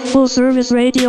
Full Service Radio.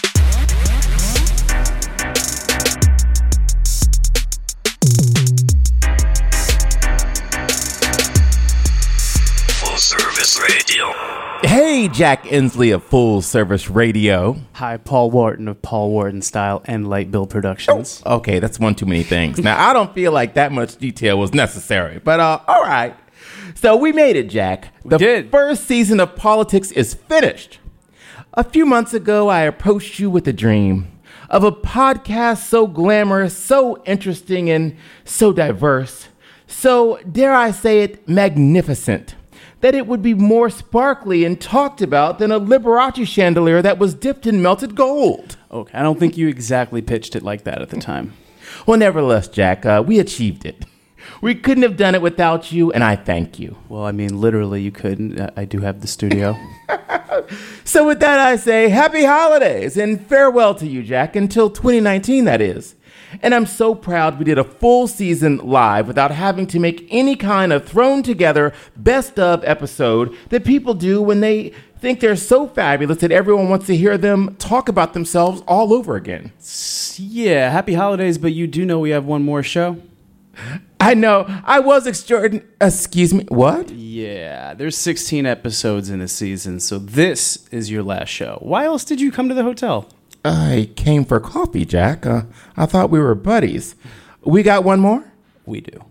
Full Service Radio. Hey, Jack Inslee of Full Service Radio. Hi, Paul Wharton of Paul Wharton Style and Light Bill Productions. Oh, okay, that's one too many things. Now, I don't feel like that much detail was necessary, but all right. So we made it, Jack. The first season of Politics is finished. A few months ago, I approached you with a dream of a podcast so glamorous, so interesting, and so diverse, so, dare I say it, magnificent, that it would be more sparkly and talked about than a Liberace chandelier that was dipped in melted gold. Okay, I don't think you exactly pitched it like that at the time. Well, nevertheless, Jack, we achieved it. We couldn't have done it without you, and I thank you. Well, I mean, literally, you couldn't. I do have the studio. So with that, I say happy holidays and farewell to you, Jack, until 2019, that is. And I'm so proud we did a full season live without having to make any kind of thrown together best of episode that people do when they think they're so fabulous that everyone wants to hear them talk about themselves all over again. Yeah, happy holidays, but you do know we have one more show? I know. I was excuse me, what? Yeah, there's 16 episodes in a season, so this is your last show. Why else did you come to the hotel? I came for coffee, Jack. I thought we were buddies. We got one more? We do.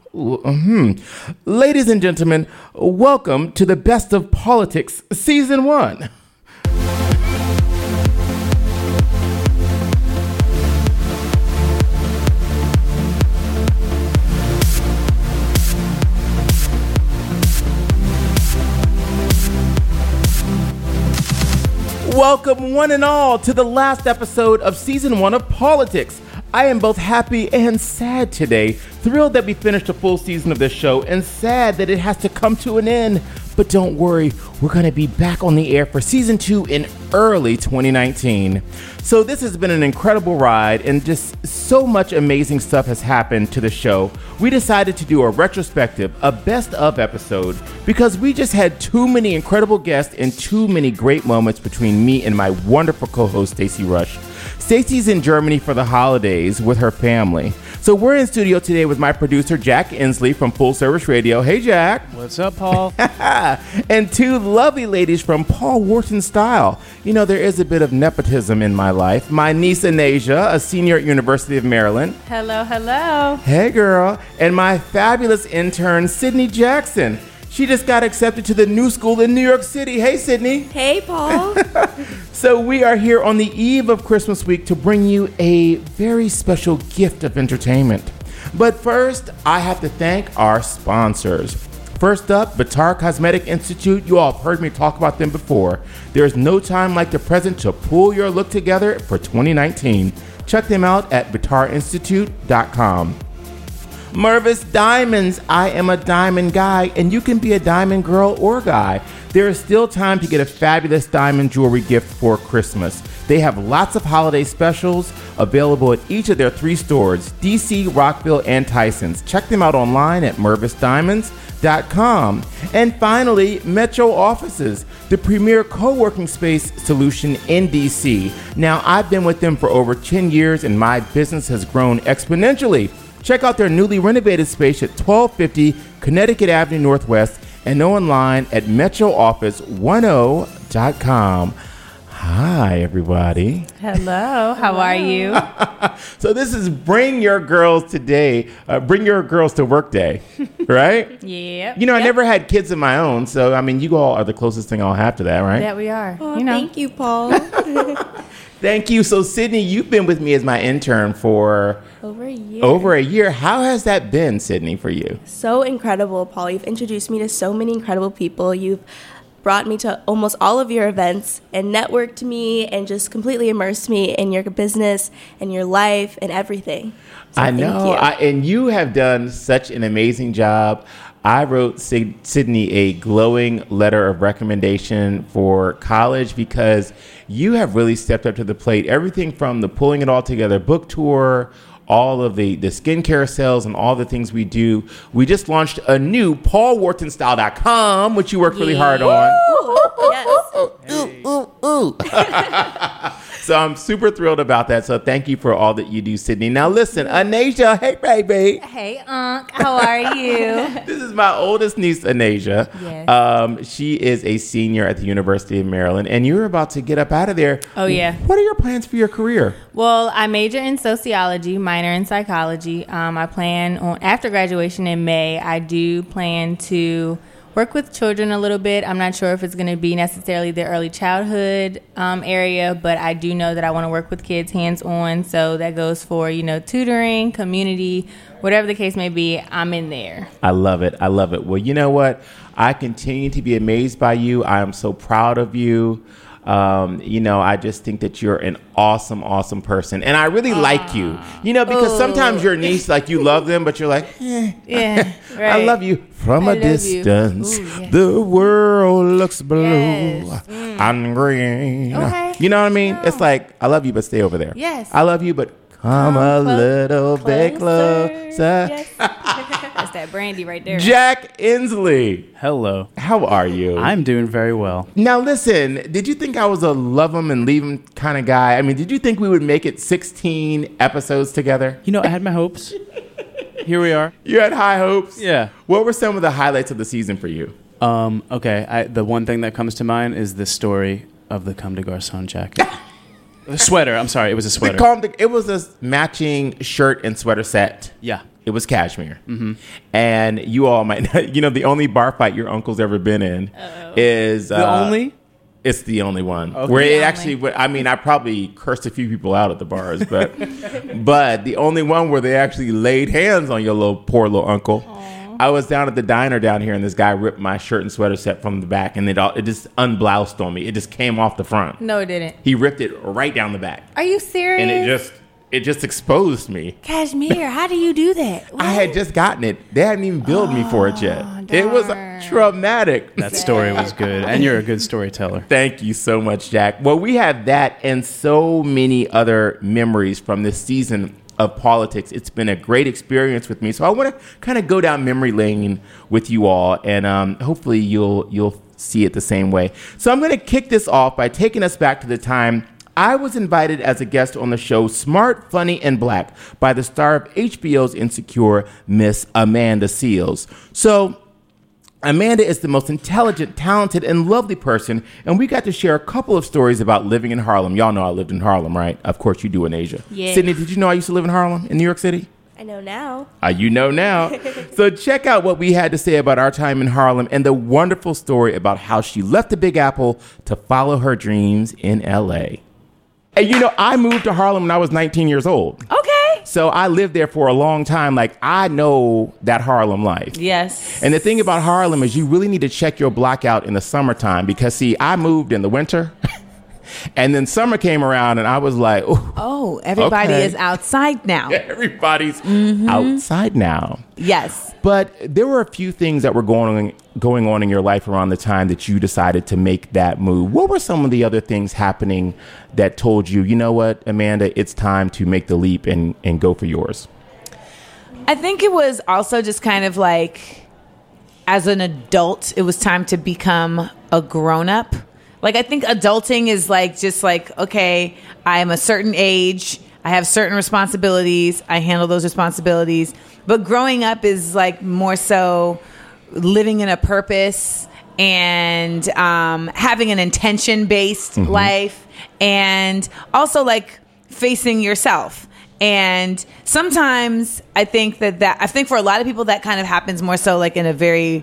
Ladies and gentlemen, welcome to the Best of Politics Season 1. Welcome one and all to the last episode of Season 1 of Politics. I am both happy and sad today. Thrilled that we finished a full season of this show and sad that it has to come to an end. But don't worry, we're going to be back on the air for Season 2 in early 2019. So this has been an incredible ride and just so much amazing stuff has happened to the show. We decided to do a retrospective, a best of episode, because we just had too many incredible guests and too many great moments between me and my wonderful co-host, Stacey Rush. Stacey's in Germany for the holidays with her family. So we're in studio today with my producer, Jack Inslee from Full Service Radio. Hey, Jack. What's up, Paul? And two lovely ladies from Paul Wharton Style. You know, there is a bit of nepotism in my life. My niece, Anasia, a senior at University of Maryland. Hello, hello. Hey, girl. And my fabulous intern, Sydney Jackson. She just got accepted to the new school in New York City. Hey, Sydney. Hey, Paul. So we are here on the eve of Christmas week to bring you a very special gift of entertainment. But first, I have to thank our sponsors. First up, Vitar Cosmetic Institute. You all have heard me talk about them before. There's no time like the present to pull your look together for 2019. Check them out at vitarinstitute.com. Mervis Diamonds. I am a diamond guy, and you can be a diamond girl or guy. There is still time to get a fabulous diamond jewelry gift for Christmas. They have lots of holiday specials available at each of their 3 stores, DC, Rockville, and Tysons. Check them out online at mervisdiamonds.com. And finally, Metro Offices, the premier co-working space solution in DC. Now, I've been with them for over 10 years, and my business has grown exponentially. Check out their newly renovated space at 1250 Connecticut Avenue Northwest and online at metrooffice10.com. Hi, everybody. Hello, how are you? So this is Bring Your Girls Today, Bring Your Girls to Work Day, right? Yeah. You know, I never had kids of my own, so, I mean, you all are the closest thing I'll have to that, right? Yeah, we are. Oh, thank you, Paul. Thank you. So, Sydney, you've been with me as my intern for over a year. How has that been, Sydney, for you? So incredible, Paul. You've introduced me to so many incredible people. You've brought me to almost all of your events and networked me and just completely immersed me in your business and your life and everything. So I know. And you have done such an amazing job. I wrote Sydney a glowing letter of recommendation for college because you have really stepped up to the plate. Everything from the Pulling It All Together book tour, all of the skincare sales and all the things we do. We just launched a new PaulWhartonStyle.com, which you worked really hard on. Yes. ooh. So I'm super thrilled about that. So thank you for all that you do, Sydney. Now listen, Anasia, hey baby. Hey, Unc. How are you? This is my oldest niece, Anasia. Yes. She is a senior at the University of Maryland, and you're about to get up out of there. Oh, yeah. What are your plans for your career? Well, I major in sociology, minor in psychology. I plan on, after graduation in May, I do plan to work with children a little bit. I'm not sure if it's going to be necessarily the early childhood area, but I do know that I want to work with kids hands-on. So that goes for, tutoring, community, whatever the case may be, I'm in there. I love it. I love it. Well, you know what? I continue to be amazed by you. I am so proud of you. I just think that you're an awesome, awesome person. And I really like you, because sometimes your niece, like, you love them, but you're like, Yeah, right. I love you from a distance. Ooh, yeah. The world looks blue Yes. and green. Okay. You know what I mean? It's like, I love you, but stay over there. Yes. I love you, but come a little bit closer. Yes. That's that brandy right there. Jack Inslee, Hello. how are you? I'm doing very well. Now, listen, did you think I was a love him and leave him kind of guy? I mean, did you think we would make it 16 episodes together? I had my hopes. Here we are. You had high hopes? Yeah. What were some of the highlights of the season for you? Okay. The one thing that comes to mind is the story of the Comme des Garçons jacket. The sweater. I'm sorry. It was a sweater. It was a matching shirt and sweater set. Yeah. It was cashmere. Mm-hmm. And you all might know, the only bar fight your uncle's ever been in is... The only? It's the only one. Okay. Where it The actually... I mean, I probably cursed a few people out at the bars, but but the only one where they actually laid hands on your poor little uncle. Aww. I was down at the diner down here, and this guy ripped my shirt and sweater set from the back, and it just unbloused on me. It just came off the front. No, it didn't. He ripped it right down the back. Are you serious? And it just exposed me. Cashmere, how do you do that? What? I had just gotten it. They hadn't even billed me for it yet. It was darn. traumatic. That story was good. And you're a good storyteller. Thank you so much, Jack. Well, we have that and so many other memories from this season of politics. It's been a great experience with me. So I want to kind of go down memory lane with you all, and hopefully you'll see it the same way. So I'm going to kick this off by taking us back to the time I was invited as a guest on the show Smart, Funny, and Black by the star of HBO's Insecure, Miss Amanda Seales. So Amanda is the most intelligent, talented, and lovely person, and we got to share a couple of stories about living in Harlem. Y'all know I lived in Harlem, right? Of course you do in Asia. Yeah. Sydney, did you know I used to live in Harlem in New York City? I know now. You know now. So check out what we had to say about our time in Harlem and the wonderful story about how she left the Big Apple to follow her dreams in L.A. And I moved to Harlem when I was 19 years old. Okay. So I lived there for a long time. Like, I know that Harlem life. Yes. And the thing about Harlem is you really need to check your block out in the summertime because, see, I moved in the winter. And then summer came around and I was like, oh, everybody okay. is outside now. Everybody's outside now. Yes. But there were a few things that were going on in your life around the time that you decided to make that move. What were some of the other things happening that told you, you know what, Amanda, it's time to make the leap and go for yours? I think it was also just kind of like, as an adult, it was time to become a grown-up. Like, I think adulting is like, just like, okay, I'm a certain age, I have certain responsibilities, I handle those responsibilities. But growing up is like more so living in a purpose and having an intention-based life, and also like facing yourself. And sometimes I think I think for a lot of people that kind of happens more so like in a very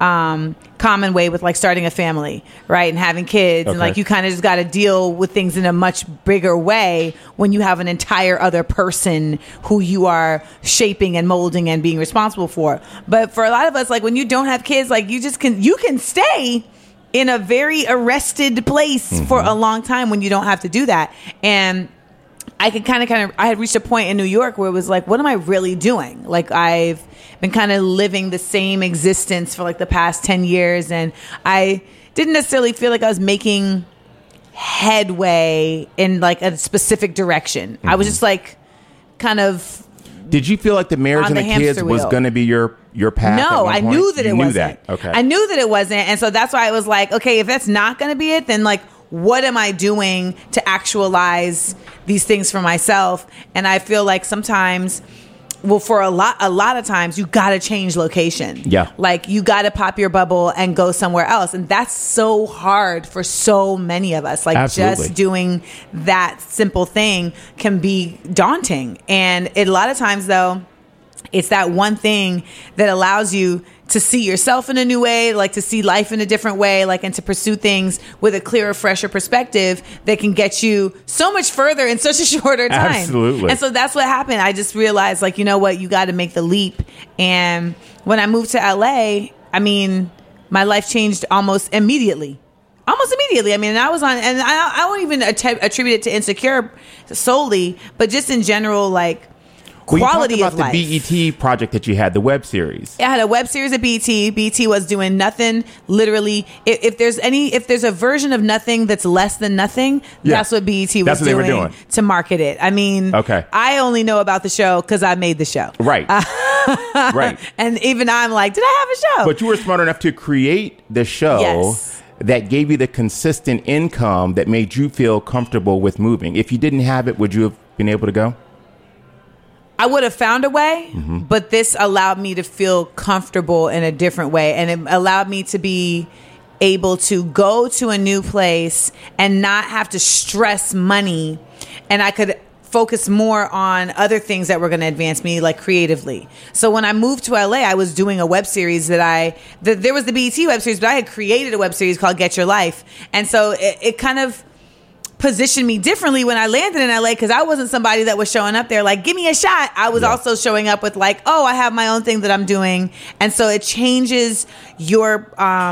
common way with like starting a family, right? And having kids. Okay. And like you kind of just got to deal with things in a much bigger way when you have an entire other person who you are shaping and molding and being responsible for. But for a lot of us, like when you don't have kids, like you can stay in a very arrested place for a long time when you don't have to do that. And I could I had reached a point in New York where it was like, what am I really doing? Like I've been kind of living the same existence for like the past 10 years. And I didn't necessarily feel like I was making headway in like a specific direction. I was just like kind of... Did you feel like the marriage and the kids was going to be your path? No, I knew that it wasn't. Okay. I knew that it wasn't. And so that's why I was like, okay, if that's not going to be it, then like, what am I doing to actualize these things for myself? And I feel like sometimes, well, for a lot of times, you got to change location. Yeah. Like, you got to pop your bubble and go somewhere else. And that's so hard for so many of us. Like, Absolutely. just doing that simple thing can be daunting. And a lot of times, though, it's that one thing that allows you to see yourself in a new way, like to see life in a different way, like, and to pursue things with a clearer, fresher perspective that can get you so much further in such a shorter time. Absolutely. And so that's what happened. I just realized, like, you know what, you got to make the leap. And when I moved to LA, I mean, my life changed almost immediately. I mean, I was on, and I won't even attribute it to Insecure solely, but just in general, like, Well, quality you of talked about life. the BET project that you had, the web series. I had a web series at BET. BET was doing nothing. Literally, if there's a version of nothing that's less than nothing, Yeah. that's what BET was That's what they were doing doing. to market it. I mean, Okay. I only know about the show because I made the show. Right. Right. And even I'm like, did I have a show? But you were smart enough to create the show Yes. that gave you the consistent income that made you feel comfortable with moving. If you didn't have it, would you have been able to go? I would have found a way, Mm-hmm. but this allowed me to feel comfortable in a different way. And it allowed me to be able to go to a new place and not have to stress money. And I could focus more on other things that were going to advance me, like creatively. So when I moved to LA, I was doing a web series there was the BET web series, but I had created a web series called Get Your Life. And so it kind of positioned me differently when I landed in LA, because I wasn't somebody that was showing up there like, give me a shot. I was also showing up with like, oh, I have my own thing that I'm doing. And so it changes your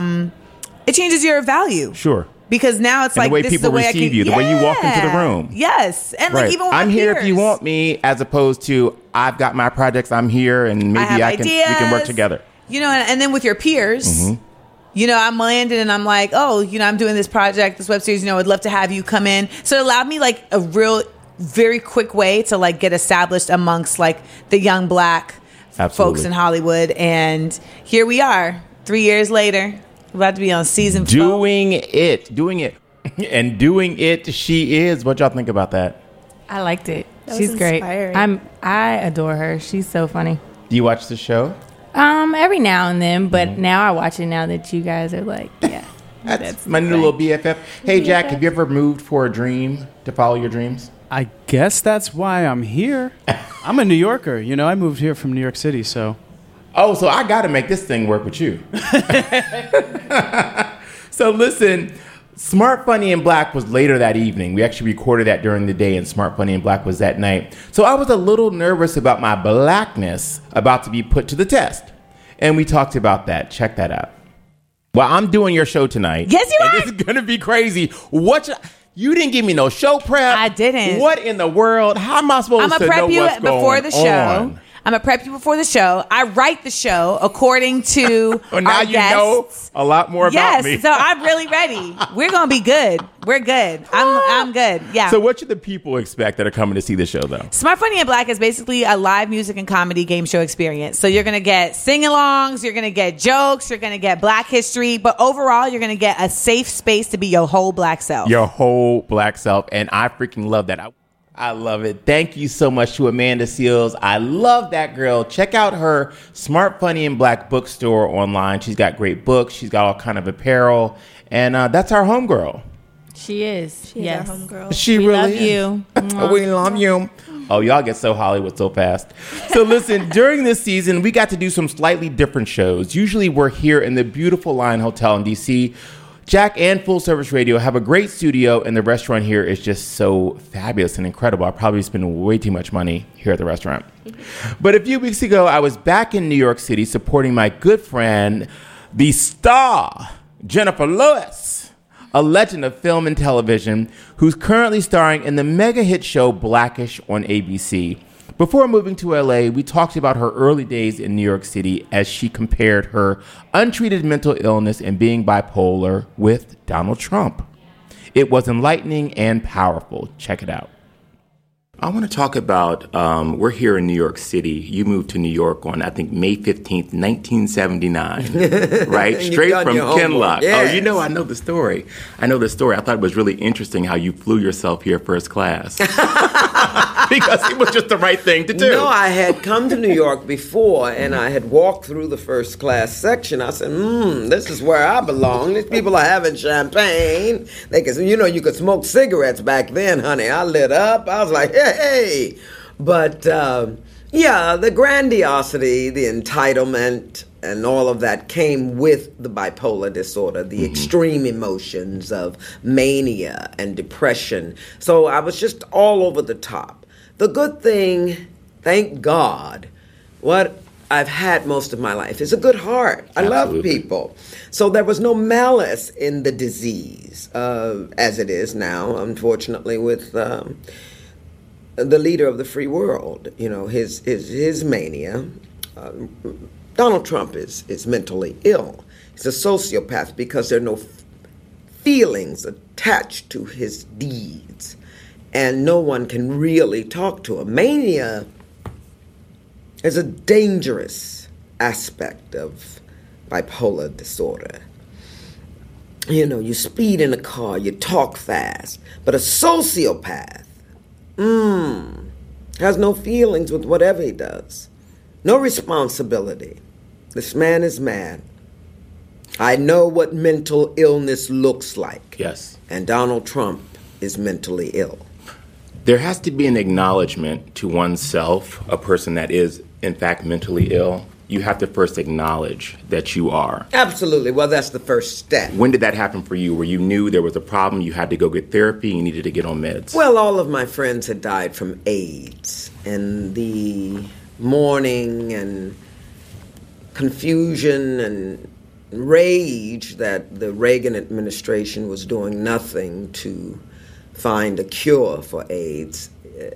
value. Sure. Because now it's And like, the way this is people the way receive I can, you, the way you walk into the room. Yes. And Right. like, even with I'm my here peers. if you want me, as opposed to I've got my projects, I'm here, and maybe have we can work ideas. together. You know, and then with your peers, Mm-hmm. you know, I'm landed and I'm like, oh, you know, I'm doing this project, this web series, you know, I'd love to have you come in. So it allowed me like a real, very quick way to like get established amongst like the young black Absolutely. folks in Hollywood. And here we are, 3 years later, about to be on season 4. Doing it. And doing it she is. What y'all think about that? I liked it. That She's was great. inspiring. I adore her. She's so funny. Do you watch the show? Every now and then, but now I watch it now that you guys are like, yeah. That's my new little BFF. Hey, Jack, have you ever moved for a dream, to follow your dreams? I guess that's why I'm here. I'm a New Yorker. You know, I moved here from New York City, so. Oh, so I got to make this thing work with you. So listen, Smart, Funny, and Black was later that evening. We actually recorded that during the day, and Smart, Funny, and Black was that night. So I was a little nervous about my blackness about to be put to the test. And we talked about that. Check that out. Well, I'm doing your show tonight. Yes, you are. And it's going to be crazy. You didn't give me no show prep. I didn't. What in the world? How am I supposed I'm to gonna prep know you what's before going the show. on? I'm gonna prep you before the show. I write the show according to Well, now our you guests. know a lot more about me. Yes, so I'm really ready. We're gonna be good. We're good. I'm good. Yeah. So what should the people expect that are coming to see the show, though? Smart, Funny, and Black is basically a live music and comedy game show experience. So you're going to get sing-alongs, you're going to get jokes, you're going to get black history, but overall, you're going to get a safe space to be your whole black self. Your whole black self, and I freaking love that. I love it. Thank you so much to Amanda Seals. I love that girl. Check out her Smart, Funny, and Black bookstore online. She's got great books. She's got all kind of apparel, and that's our homegirl. She is. She's yes. our homegirl. She We really love is. you. Mwah. We love you. Oh, y'all get so Hollywood so fast. So listen, during this season, we got to do some slightly different shows. Usually we're here in the beautiful Lion Hotel in D.C. Jack and Full Service Radio have a great studio, and the restaurant here is just so fabulous and incredible. I probably spend way too much money here at the restaurant. But a few weeks ago, I was back in New York City supporting my good friend, the star, Jennifer Lewis, a legend of film and television, who's currently starring in the mega hit show Blackish on ABC. Before moving to LA, we talked about her early days in New York City as she compared her untreated mental illness and being bipolar with Donald Trump. It was enlightening and powerful. Check it out. I want to talk about, we're here in New York City. You moved to New York on, I think, May 15th, 1979, right? Straight from Kinloch. Yes. Oh, I know the story. I thought it was really interesting how you flew yourself here first class. Because it was just the right thing to do. No, I had come to New York before, and I had walked through the first class section. I said, this is where I belong. These people are having champagne. They could, you could smoke cigarettes back then, honey. I lit up. I was like, hey. But, the grandiosity, the entitlement, and all of that came with the bipolar disorder, the extreme emotions of mania and depression. So I was just all over the top. The good thing, thank God, what I've had most of my life is a good heart. I love people. So there was no malice in the disease, as it is now, unfortunately, with the leader of the free world. His mania. Donald Trump is mentally ill. He's a sociopath because there are no feelings attached to his deeds. And no one can really talk to him. Mania is a dangerous aspect of bipolar disorder. You speed in a car, you talk fast. But a sociopath, has no feelings with whatever he does. No responsibility. This man is mad. I know what mental illness looks like. Yes. And Donald Trump is mentally ill. There has to be an acknowledgement to oneself, a person that is, in fact, mentally ill. You have to first acknowledge that you are. Absolutely. Well, that's the first step. When did that happen for you, where you knew there was a problem, you had to go get therapy, you needed to get on meds? Well, all of my friends had died from AIDS, and the mourning and confusion and rage that the Reagan administration was doing nothing to find a cure for AIDS.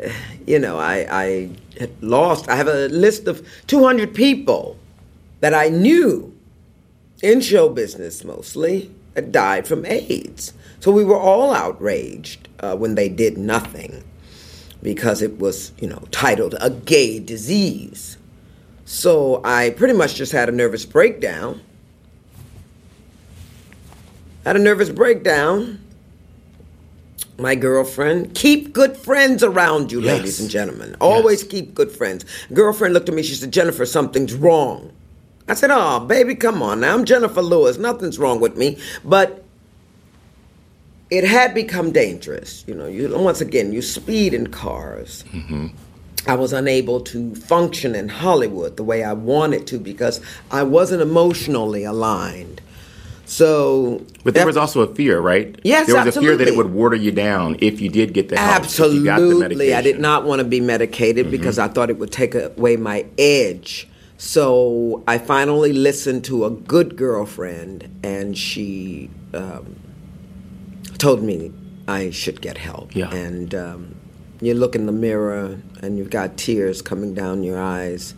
I had lost. I have a list of 200 people that I knew in show business mostly that died from AIDS. So we were all outraged when they did nothing because it was, titled a gay disease. So I pretty much just had a nervous breakdown. My girlfriend, keep good friends around you, Yes. ladies and gentlemen. Always Yes. keep good friends. Girlfriend looked at me, she said, Jennifer, something's wrong. I said, oh, baby, come on now. I'm Jennifer Lewis. Nothing's wrong with me. But it had become dangerous. Once again, you speed in cars. Mm-hmm. I was unable to function in Hollywood the way I wanted to because I wasn't emotionally aligned. So, but there was also a fear, right? Yes, there was absolutely. a fear that it would water you down if you did get the help. Absolutely. If you got the medication. I did not want to be medicated because I thought it would take away my edge. So I finally listened to a good girlfriend, and she told me I should get help. Yeah. And you look in the mirror, and you've got tears coming down your eyes.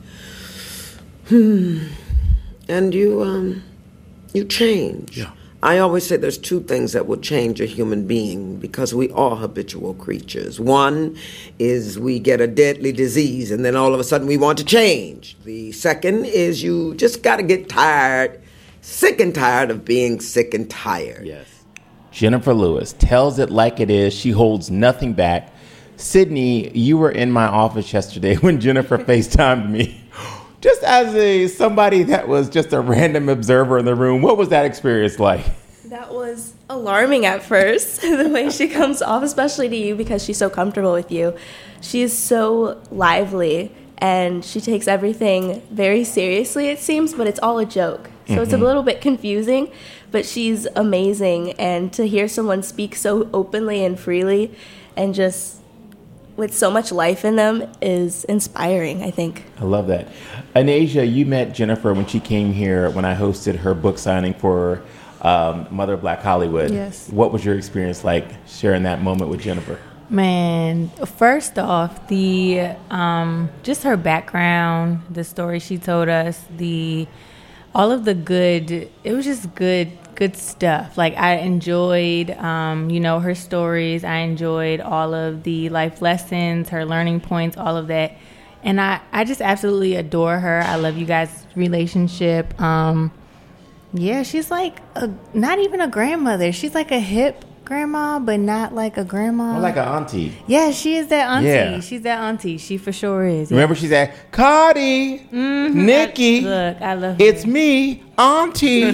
And you change. Yeah. I always say there's two things that will change a human being because we are habitual creatures. One is we get a deadly disease and then all of a sudden we want to change. The second is you just got to get tired, sick and tired of being sick and tired. Yes. Jennifer Lewis tells it like it is. She holds nothing back. Sydney, you were in my office yesterday when Jennifer FaceTimed me. Just as somebody that was just a random observer in the room, what was that experience like? That was alarming at first, the way she comes off, especially to you because she's so comfortable with you. She is so lively, and she takes everything very seriously, it seems, but it's all a joke. So it's a little bit confusing, but she's amazing. And to hear someone speak so openly and freely and just with so much life in them is inspiring, I think. I love that. Anasia, you met Jennifer when she came here when I hosted her book signing for Mother of Black Hollywood. Yes. What was your experience like sharing that moment with Jennifer? Man, first off, the just her background, the story she told us, the all of the good. It was just good stuff. Like I enjoyed, her stories. I enjoyed all of the life lessons, her learning points, all of that. And I just absolutely adore her. I love you guys' relationship. Yeah, she's like not even a grandmother. She's like a hip grandma, but not like a grandma. Or like an auntie. Yeah, she is that auntie. Yeah. She's that auntie. She for sure is. Remember she said, Cardi, Nikki, Look, I love her. it's me, auntie.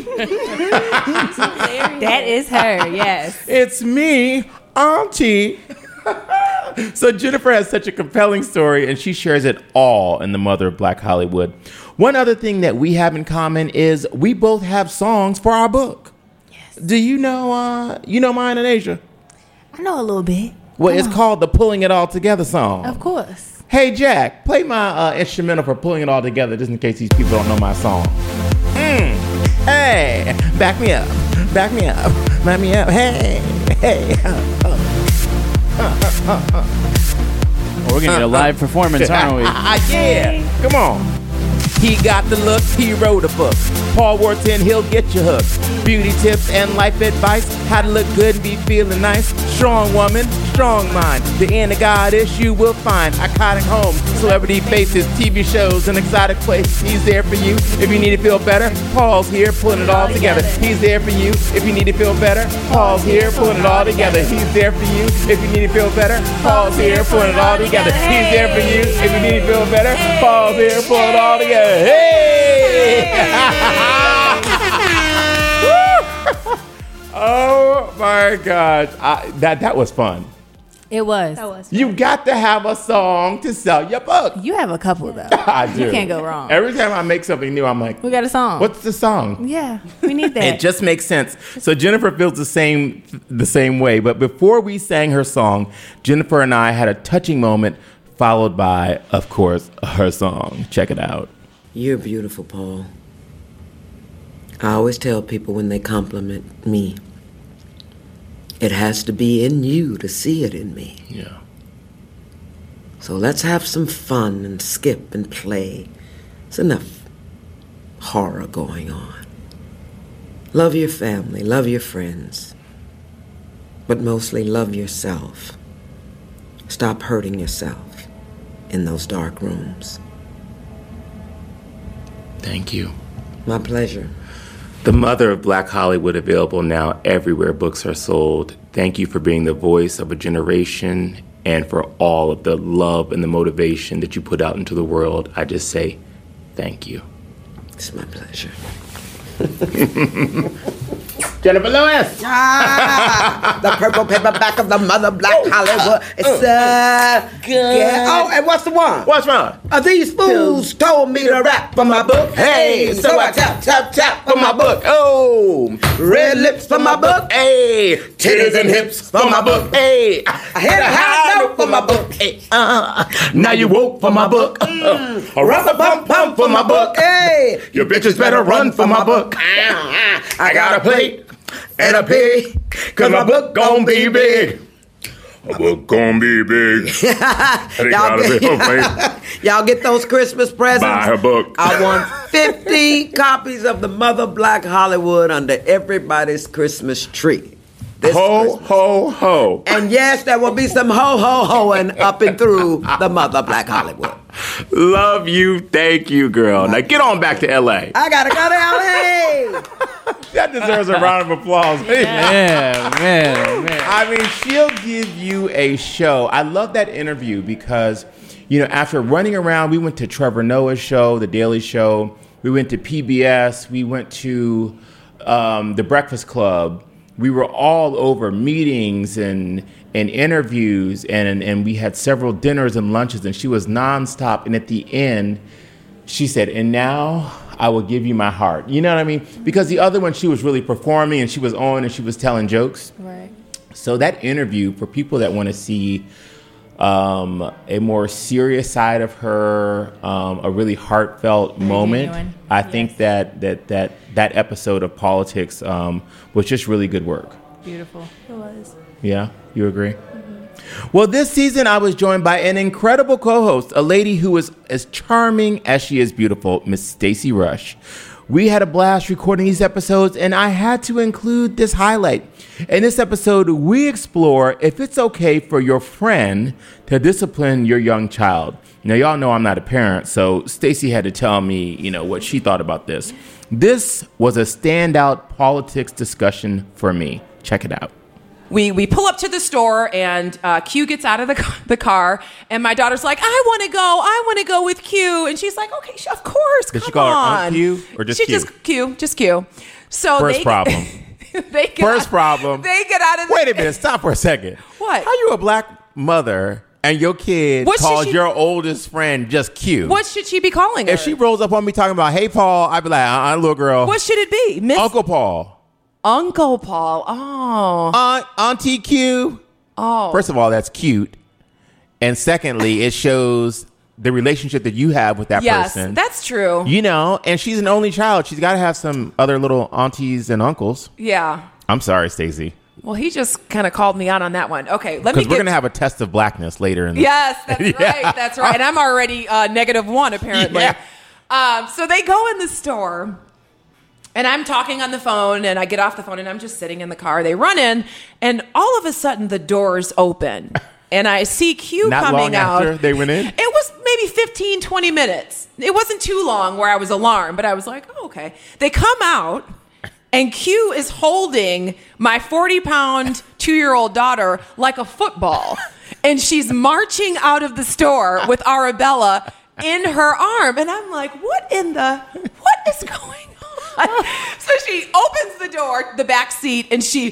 That is her, yes. It's me, auntie. So Jennifer has such a compelling story, and she shares it all in The Mother of Black Hollywood. One other thing that we have in common is we both have songs for our book. Yes. Do you know mine and Asia? I know a little bit. Well, it's called the Pulling It All Together song. Of course. Hey, Jack, play my instrumental for Pulling It All Together, just in case these people don't know my song. Hey, back me up, back me up, back me up. Hey, hey. Well, we're gonna get a live performance, aren't we? Yeah, come on. He got the look, he wrote a book. Paul Wharton, he'll get you hooked. Beauty tips and life advice, how to look good and be feeling nice. Strong woman, strong mind. The inner goddess you will find. Iconic home, celebrity faces, TV shows, an exotic place. He's there for you if you need to feel better. Paul's here, pulling it all together. He's there for you if you need to feel better. Paul's here, pulling it all together. He's there for you if you need to feel better. Paul's here, pulling it all together. He's there for you if you need to feel better. Paul's here, pulling it all together. Hey! Oh my gosh, that was fun. It was. That was You got to have a song to sell your book. You have a couple though. I do. You can't go wrong. Every time I make something new, I'm like, We got a song. what's the song? Yeah, we need that. It just makes sense. So Jennifer feels the same way. But before we sang her song, Jennifer and I had a touching moment, followed by, of course, her song. Check it out. You're beautiful, Paul. I always tell people when they compliment me, it has to be in you to see it in me. Yeah. So let's have some fun and skip and play. There's enough horror going on. Love your family, love your friends, but mostly love yourself. Stop hurting yourself in those dark rooms. Thank you. My pleasure. The Mother of Black Hollywood, available now everywhere books are sold. Thank you for being the voice of a generation and for all of the love and the motivation that you put out into the world. I just say thank you. It's my pleasure. Jennifer Lewis! The purple paperback of the Mother Black Hollywood. It's good. Oh, and what's the one? What's wrong? These fools told me to rap for my book. Hey, so I tap, tap, tap for my book. Oh, Red lips for my book. hey, Titties and hips for my book. hey, I hit a high note for my book. hey, now you woke for my book. Rubber bump pump for my book. Hey, Your bitches better run for my book. I got a plate and a pig, cause my book gon' be big. My book gonna be big. Y'all get those Christmas presents. Buy her book. I want 50 copies of the Mother Black Hollywood under everybody's Christmas tree. This Ho, Christmas. ho, ho. And yes, there will be some ho-ho-hoing up and through the Mother Black Hollywood. Love you. Thank you, girl. Now get on back to L.A. I gotta go to L.A. That deserves a round of applause. Yeah, man. I mean, she'll give you a show. I love that interview because, after running around, we went to Trevor Noah's show, The Daily Show. We went to PBS. We went to The Breakfast Club. We were all over meetings and interviews, and we had several dinners and lunches, and she was nonstop. And at the end, she said, and now I will give you my heart. You know what I mean? Because the other one, she was really performing, and she was on, and she was telling jokes. Right. So that interview, for people that want to see a more serious side of her, a really heartfelt moment, genuine. I think that episode of Politics was just really good work. Beautiful. It was. Yeah, you agree? Well, this season I was joined by an incredible co-host, a lady who is as charming as she is beautiful, Miss Stacey Rush. We had a blast recording these episodes, and I had to include this highlight. In this episode, we explore if it's okay for your friend to discipline your young child. Now, y'all know I'm not a parent, so Stacey had to tell me, what she thought about this. This was a standout politics discussion for me. Check it out. We pull up to the store, and Q gets out of the car, and my daughter's like, I want to go with Q. And she's like, okay, of course, Did she call her Aunt Q or just Q? Just Q. So First problem. They get out of the... Wait a minute, stop for a second. What? How you a black mother and your kid calls your oldest friend just Q? What should she be calling her? If she rolls up on me talking about, hey, Paul, I'd be like, little girl. What should it be? Uncle Paul. Uncle Paul. Oh. Auntie Q. Oh. First of all, that's cute. And secondly, it shows the relationship that you have with that person. Yes, that's true. And she's an only child. She's got to have some other little aunties and uncles. Yeah. I'm sorry, Stacey. Well, he just kind of called me out on that one. Okay, because we're going to have a test of blackness later in the... Yes, that's right. That's right. And I'm already -1, apparently. Yeah. So they go in the store... And I'm talking on the phone, and I get off the phone, and I'm just sitting in the car. They run in, and all of a sudden, the doors open. And I see Q Not coming long out. after they went in? It was maybe 15, 20 minutes. It wasn't too long where I was alarmed, but I was like, oh, okay. They come out, and Q is holding my 40-pound 2-year-old daughter like a football. And she's marching out of the store with Arabella in her arm. And I'm like, what is going on? So she opens the door, the back seat, and she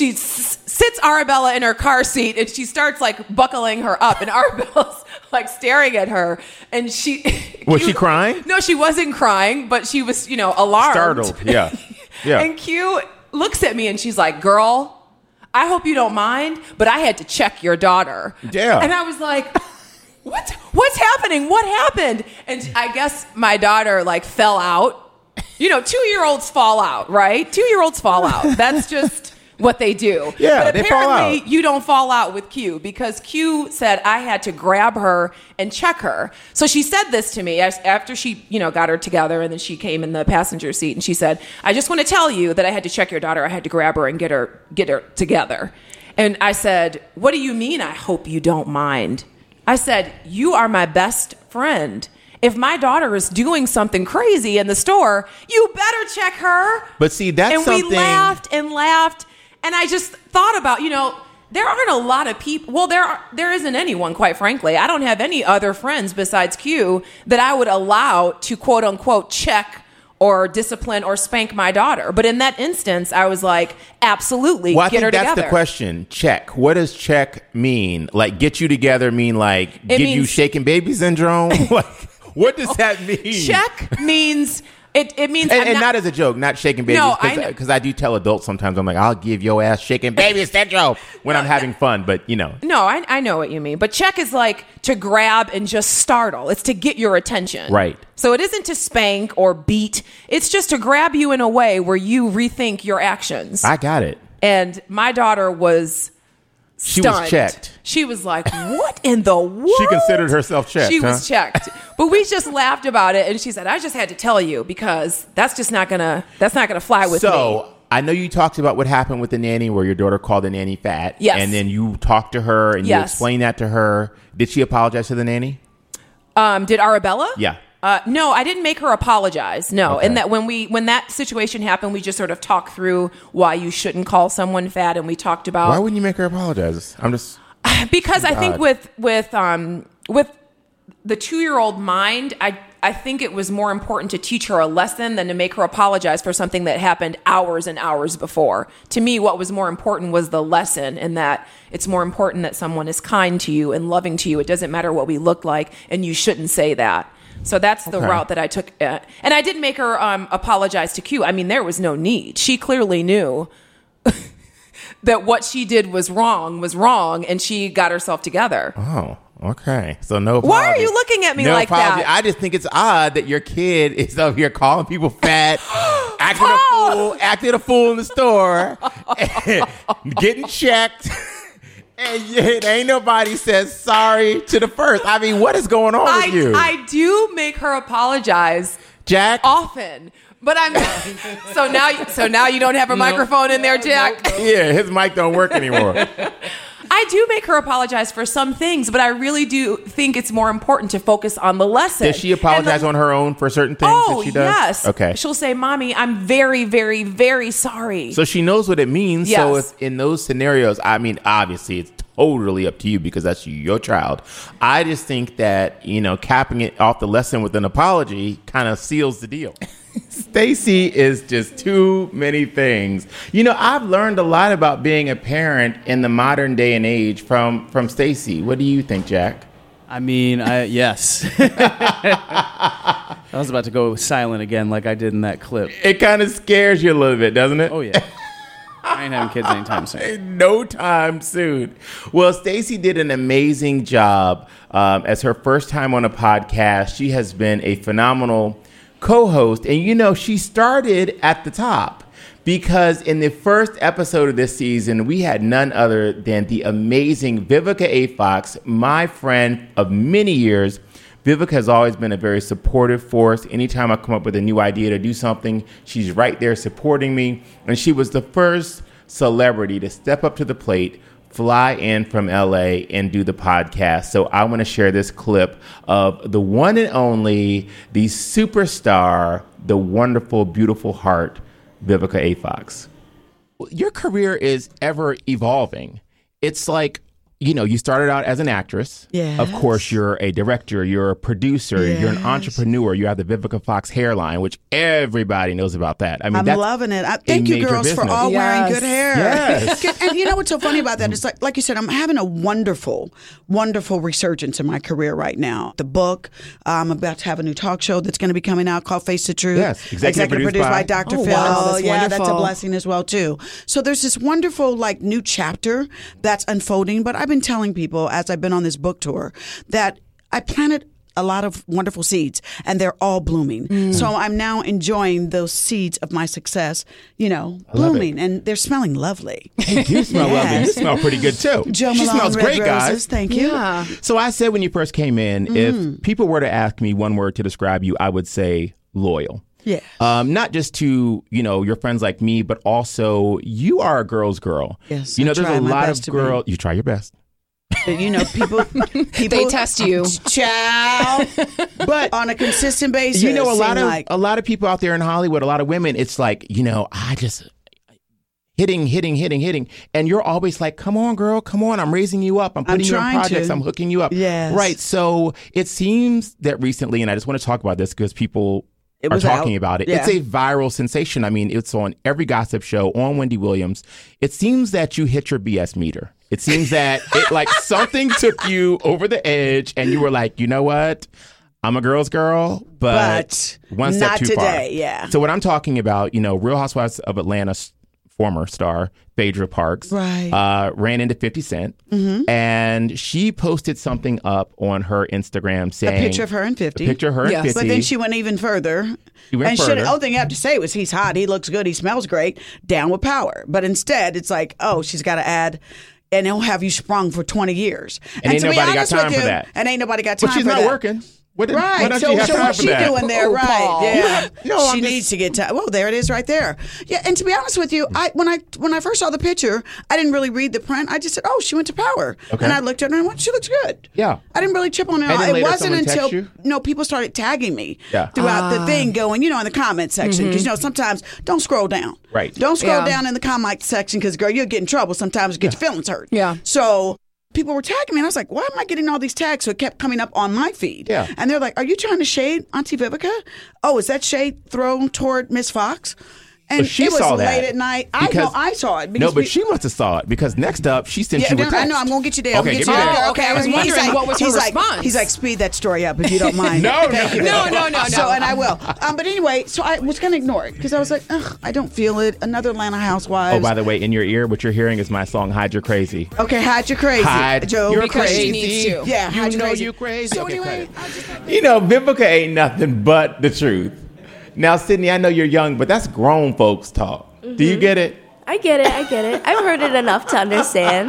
sits Arabella in her car seat, and she starts buckling her up, and Arabella's staring at her, and was she crying? No, she wasn't crying, but she was alarmed, startled. Yeah. And Q looks at me, and she's like, "Girl, I hope you don't mind, but I had to check your daughter." Yeah. And I was like, What's happening? What happened? And I guess my daughter fell out. 2-year-olds fall out, right? 2-year-olds fall out. That's just what they do. Yeah, but they fall out. apparently you don't fall out with Q, because Q said I had to grab her and check her. So she said this to me after she, got her together, and then she came in the passenger seat, and she said, I just want to tell you that I had to check your daughter. I had to grab her and get her together. And I said, what do you mean? I hope you don't mind. I said, you are my best friend. If my daughter is doing something crazy in the store, you better check her. But see, that's and something... we laughed, and I just thought about, there aren't a lot of people. Well, there isn't anyone, quite frankly. I don't have any other friends besides Q that I would allow to, quote unquote, check or discipline or spank my daughter. But in that instance, I was like, absolutely, well, get her together. That's the question. Check. What does check mean? Get you together mean give you shaken baby syndrome? What does that mean? Check means it means and not as a joke, not shaking babies. No, because I do tell adults sometimes, I'm like, I'll give your ass shaking baby syndrome when I'm having fun, but No, I know what you mean. But check is to grab and just startle. It's to get your attention. Right. So it isn't to spank or beat. It's just to grab you in a way where you rethink your actions. I got it. And my daughter was stunned. She was checked. She was like, what in the world? She considered herself checked. She was checked. But we just laughed about it, and she said, I just had to tell you, because that's just not gonna fly with me. So I know you talked about what happened with the nanny, where your daughter called the nanny fat. Yes. And then you talked to her and you explained that to her. Did she apologize to the nanny? Did Arabella? Yeah. No, I didn't make her apologize. No. Okay. And that when that situation happened, we just sort of talked through why you shouldn't call someone fat, and we talked about Why wouldn't you make her apologize? I'm just because I think with the 2-year-old mind, I think it was more important to teach her a lesson than to make her apologize for something that happened hours and hours before. To me, what was more important was the lesson, and that it's more important that someone is kind to you and loving to you. It doesn't matter what we look like, and you shouldn't say that. So that's the route that I took. And I didn't make her apologize to Q. I mean, there was no need. She clearly knew that what she did was wrong, and she got herself together. Oh, okay. So no apology. Why are you looking at me like apology. that? I just think it's odd that your kid is up here calling people fat, acting a fool in the store, getting checked. And yet ain't nobody says sorry to the first. I mean, what is going on with you? I do make her apologize, Jack, often. But I'm so now you don't have a microphone in there, Jack. Yeah, his mic don't work anymore. I do make her apologize for some things, but I really do think it's more important to focus on the lesson. Does she apologize on her own for certain things that she does? Yes. Okay. She'll say, Mommy, I'm very, very, very sorry. So she knows what it means. Yes. So if in those scenarios, I mean, obviously it's totally up to you because that's your child. I just think that, capping it off the lesson with an apology kind of seals the deal. Stacey is just too many things. I've learned a lot about being a parent in the modern day and age from Stacey. What do you think, Jack? I mean, yes. I was about to go silent again like I did in that clip. It kind of scares you a little bit, doesn't it? Oh, yeah. I ain't having kids anytime soon. No time soon. Well, Stacey did an amazing job as her first time on a podcast. She has been a phenomenal co-host. And, she started at the top because in the first episode of this season, we had none other than the amazing Vivica A. Fox, my friend of many years. Vivica has always been a very supportive force. Anytime I come up with a new idea to do something, she's right there supporting me. And she was the first celebrity to step up to the plate, fly in from LA and do the podcast. So I want to share this clip of the one and only, the superstar, the wonderful, beautiful heart, Vivica A. Fox. Your career is ever evolving. It's like, you started out as an actress. Yes. Of course, you're a director, you're a producer, Yes. you're an entrepreneur. You have the Vivica Fox hairline, which everybody knows about that. I mean, I'm that's loving it. Thank you, major girls, for business. all wearing good hair. Yes. And you know what's so funny about that? It's like you said, I'm having a wonderful, wonderful resurgence in my career right now. The book, I'm about to have a new talk show that's going to be coming out called Face the Truth. Yes, executive produced by Dr. Oh, Phil. wow, that's That's a wonderful. blessing as well, too. So there's this wonderful, new chapter that's unfolding. But I've been telling people as I've been on this book tour that I planted a lot of wonderful seeds and they're all blooming. So I'm now enjoying those seeds of my success, blooming and they're smelling lovely. You do smell lovely. You smell pretty good too. Jo She Malone, smells Red great, Roses, guys. Thank you. Yeah. So I said when you first came in, if people were to ask me one word to describe you, I would say loyal. Yeah. Not just to, your friends like me, but also you are a girl's girl. Yes, There's I try a my lot best of to be. girls. You try your best. People They test you. Child. But on a consistent basis. A lot of like, a lot of people out there in Hollywood, a lot of women, it's like, I just hitting. And you're always like, come on, girl, come on. I'm raising you up. I'm putting you in trying projects. to. I'm hooking you up. Yes. Right. So it seems that recently, and I just want to talk about this because people It are was talking out. about it. Yeah. It's a viral sensation. I mean, it's on every gossip show, on Wendy Williams. It seems that you hit your BS meter. It seems that something took you over the edge and you were like, you know what? I'm a girl's girl, but one step not too today, far. yeah. So what I'm talking about, Real Housewives of Atlanta former star Phaedra Parks ran into 50 Cent, and she posted something up on her Instagram saying... A picture of her and 50. A picture of her and 50. But then she went even further. She went and further. the only thing I have to say was he's hot, he looks good, he smells great, down with power. But instead, it's like, she's got to add... And he'll have you sprung for 20 years. And ain't to be nobody got honest with time for you, that. And ain't nobody got time But she's for not that. working. What Right. does So she have time what's for she that? doing there? Oh, Right. Paul. Yeah. No, I'm she just- needs to get time. Well, there it is right there. Yeah. And to be honest with you, when I first saw the picture, I didn't really read the print. I just said, she went to Power. Okay. And I looked at her and went, she looks good. Yeah. I didn't really chip on it. And then It later wasn't someone until text people started tagging me Yeah. throughout the thing going, in the comment section. Because, sometimes don't scroll down. Right. Don't scroll Yeah. down in the comment section because, girl, you'll get in trouble sometimes, get your feelings hurt. Yeah. So people were tagging me, and I was like, why am I getting all these tags? So it kept coming up on my feed. Yeah. And they're like, are you trying to shade Auntie Vivica? Oh, is that shade thrown toward Miss Fox? And But she it was saw that late at night. I saw it. No, because but she must have saw it because next up she sent you a text. I know. I'm going to get you there. I'm Okay, gonna give me that. Oh, okay. I was wondering what was her response. He's like, speed that story up if you don't mind. No, Thank you. No. So, and I will. But anyway, so I was going to ignore it because I was like, ugh, I don't feel it. Another Atlanta Housewives. Oh, by the way, in your ear, what you're hearing is my song "Hide Your Crazy." Okay, hide your crazy. Hide Joe. your Because crazy. she needs to. Yeah, hide you your know crazy. you crazy. So Okay, anyway, cut it. Vivica ain't nothing but the truth. Now, Sydney, I know you're young, but that's grown folks talk. Do you get it? I get it. I've heard it enough to understand.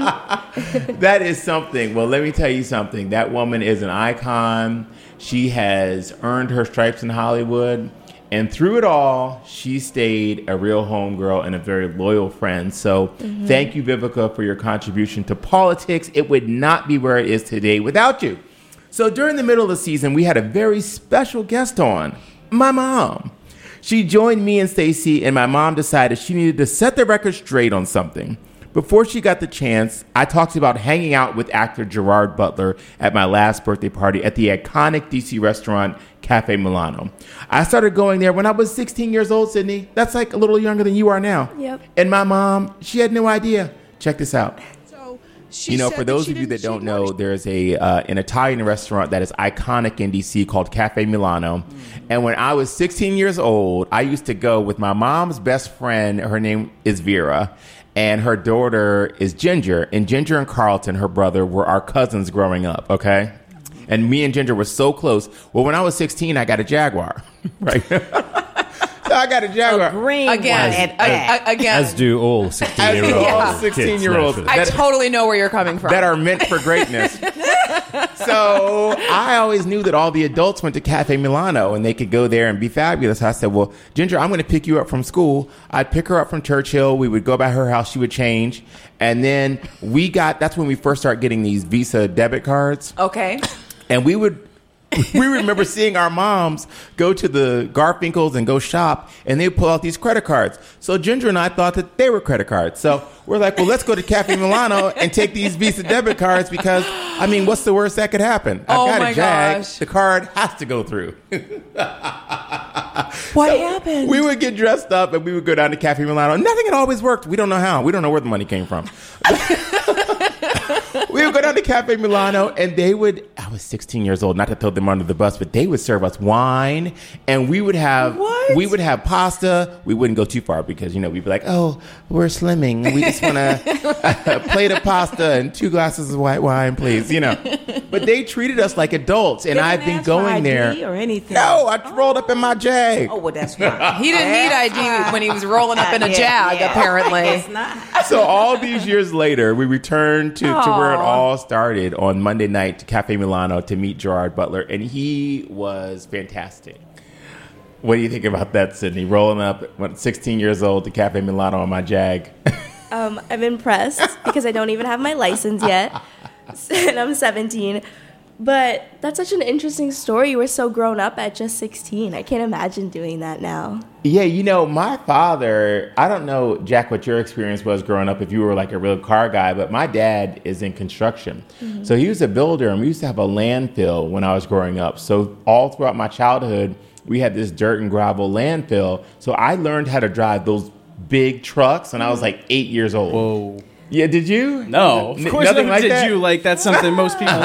That is something. Well, let me tell you something. That woman is an icon. She has earned her stripes in Hollywood. And through it all, she stayed a real homegirl and a very loyal friend. So thank you, Vivica, for your contribution to politics. It would not be where it is today without you. So during the middle of the season, we had a very special guest on, my mom. She joined me and Stacey, and my mom decided she needed to set the record straight on something. Before she got the chance, I talked about hanging out with actor Gerard Butler at my last birthday party at the iconic DC restaurant, Cafe Milano. I started going there when I was 16 years old, Sydney. That's like a little younger than you are now. Yep. And my mom, she had no idea. Check this out. She For said those that of you that she don't didn't know, want to- there's an Italian restaurant that is iconic in DC called Cafe Milano. And when I was 16 years old, I used to go with my mom's best friend. Her name is Vera, and her daughter is Ginger. And Ginger and Carlton, her brother, were our cousins growing up, okay? And me and Ginger were so close. Well, when I was 16, I got a Jaguar, right? So I got a Jaguar. Green Again, again. As do all 16-year-olds. All 16-year-olds. Kids, naturally. I totally know where you're coming from. That are meant for greatness. So I always knew that all the adults went to Cafe Milano and they could go there and be fabulous. I said, well, Ginger, I'm going to pick you up from school. I'd pick her up from Churchill. We would go by her house. She would change. And then that's when we first started getting these Visa debit cards. Okay. And we remember seeing our moms go to the Garfinkels and go shop, and they pull out these credit cards. So Ginger and I thought that they were credit cards. So we're like, well, let's go to Cafe Milano and take these Visa debit cards because, I mean, what's the worst that could happen? I've got a Jag. Gosh. The card has to go through. What happened? We would get dressed up and we would go down to Cafe Milano. Nothing had always worked. We don't know how. We don't know where the money came from. We would go down to Cafe Milano and I was 16 years old, not to throw them under the bus, but they would serve us wine and we would have pasta. We wouldn't go too far because, we'd be like, oh, we're slimming. We just want a plate of pasta and 2 glasses of white wine, please, But they treated us like adults and I've been going there. or anything. No, I rolled up in my Jag. Oh, well, that's fine. He didn't need ID when he was rolling up in a Jag, apparently. It's not. So all these years later, we returned to where it all started on Monday night to Cafe Milano to meet Gerard Butler, and he was fantastic. What do you think about that, Sydney? Rolling up at 16 years old to Cafe Milano on my Jag. I'm impressed because I don't even have my license yet, and I'm 17. But that's such an interesting story. You were so grown up at just 16. I can't imagine doing that now. Yeah, my father, I don't know, Jack, what your experience was growing up if you were like a real car guy, but my dad is in construction. Mm-hmm. So he was a builder, and we used to have a landfill when I was growing up. So all throughout my childhood, we had this dirt and gravel landfill. So I learned how to drive those big trucks, and I was like 8 years old. Whoa. Yeah, did you? No, of course nothing never like did that? you. Like, that's something most people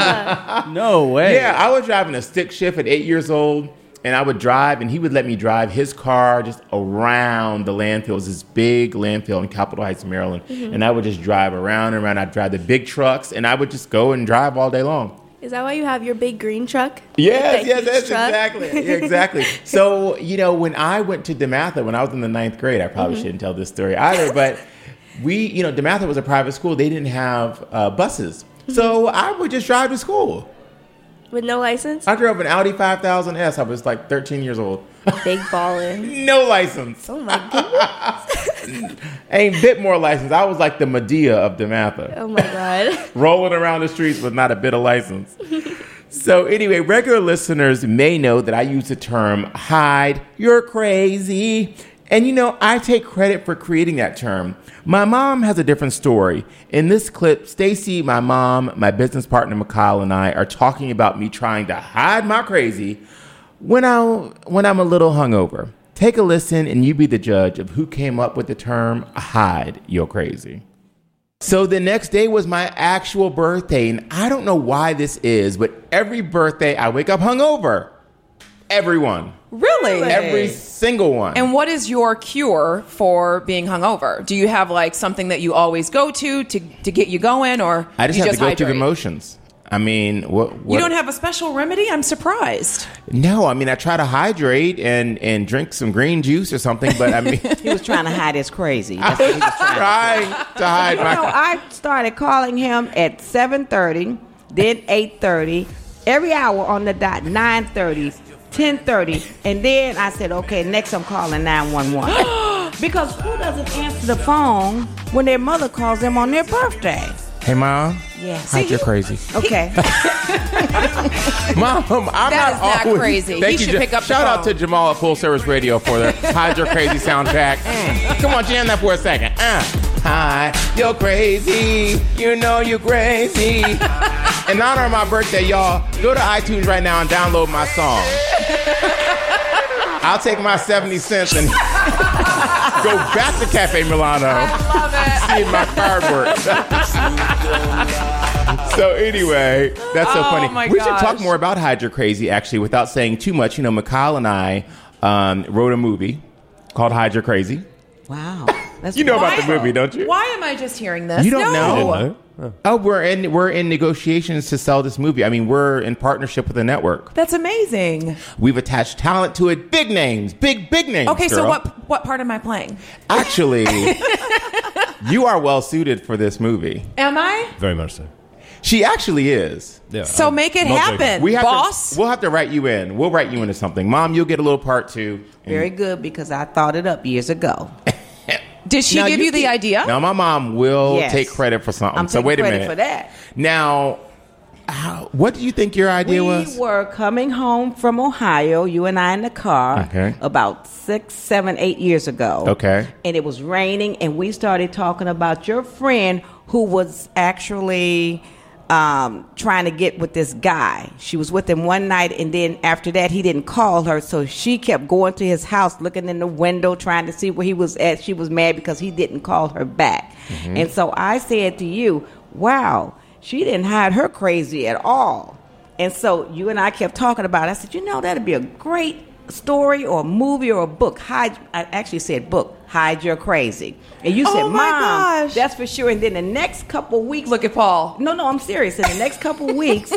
No way. Yeah, I was driving a stick shift at 8 years old, and I would drive, and he would let me drive his car just around the landfill. It was this big landfill in Capitol Heights, Maryland, and I would just drive around and around. I'd drive the big trucks, and I would just go and drive all day long. Is that why you have your big green truck? Yes, Like that's truck? exactly. Yeah, exactly. So, when I went to DeMatha, when I was in the 9th grade, I probably shouldn't tell this story either, but DeMatha was a private school. They didn't have buses. So I would just drive to school. With no license? I drove an Audi 5000S. I was like 13 years old. Big baller. No license. Oh my goodness. Ain't bit more license. I was like the Medea of DeMatha. Oh my God. Rolling around the streets with not a bit of license. So anyway, regular listeners may know that I use the term hide, you're crazy. And I take credit for creating that term. My mom has a different story. In this clip, Stacey, my mom, my business partner, Mikhail, and I are talking about me trying to hide my crazy when I'm a little hungover. Take a listen and you be the judge of who came up with the term hide your crazy. So the next day was my actual birthday, and I don't know why this is, but every birthday I wake up hungover. Everyone. Really? Every single one. And what is your cure for being hungover? Do you have like something that you always go to get you going, or I just you have to go through the hydrate? motions. I mean, what? You don't have a special remedy? I'm surprised. No, I mean, I try to hydrate and drink some green juice or something, but I mean, He was trying to hide his crazy. That's what he was trying to do. trying to hide my. I started calling him at 7:30, then 8:30, every hour on the dot, 9:30, 10:30. And then I said, okay, next I'm calling 911. Because who doesn't answer the phone when their mother calls them on their birthday? Hey, Mom. Yeah. Hide your crazy. Okay. Mom, I'm That is not always, crazy. Thank He you, should pick up the Shout out phone. to Jamal at Full Service Radio for the Hide Your Crazy soundtrack. Come on, jam that for a second. Hi, you're crazy. You know you're crazy. In honor of my birthday, y'all, go to iTunes right now and download my song. I'll take my 70 cents and go back to Cafe Milano. Love it. See if my card works. So anyway, that's so funny. my We should talk gosh. more about Hide Your Crazy, actually, without saying too much. You know, Mikhail and I wrote a movie called Hide Your Crazy. Wow. That's You know about the movie, don't you? Why am I just hearing this? You don't No. know? Oh, we're in negotiations to sell this movie. I mean, we're in partnership with a network. That's amazing. We've attached talent to it. Big names. Big names. Okay, so girl. what part am I playing? Actually, you are well suited for this movie. Am I? Very much so. She actually is. Yeah. So make it not happen, We have boss. we'll have to write you in. We'll write you into something. Mom, you'll get a little part too. And- very good because I thought it up years ago. Did she Now, give you the keep- idea? Now, my mom will Yes. take credit for something. I'm So taking wait a credit minute. for that. Now, what do you think your idea We was? were coming home from Ohio, you and I in the car, Okay. about 6, 7, 8 years ago. Okay. And it was raining, and we started talking about your friend who was actually trying to get with this guy. She was with him one night, and then after that, he didn't call her, so she kept going to his house, looking in the window, trying to see where he was at. She was mad because he didn't call her back. And so I said to you, wow, she didn't hide her crazy at all. And so you and I kept talking about it. I said, you know, that'd be a great story or a movie or a book. I actually said book, Hide Your Crazy. And you said, Oh, my Mom, gosh. that's for sure. And then the next couple weeks. Look at Paul. No, I'm serious. In the next couple weeks,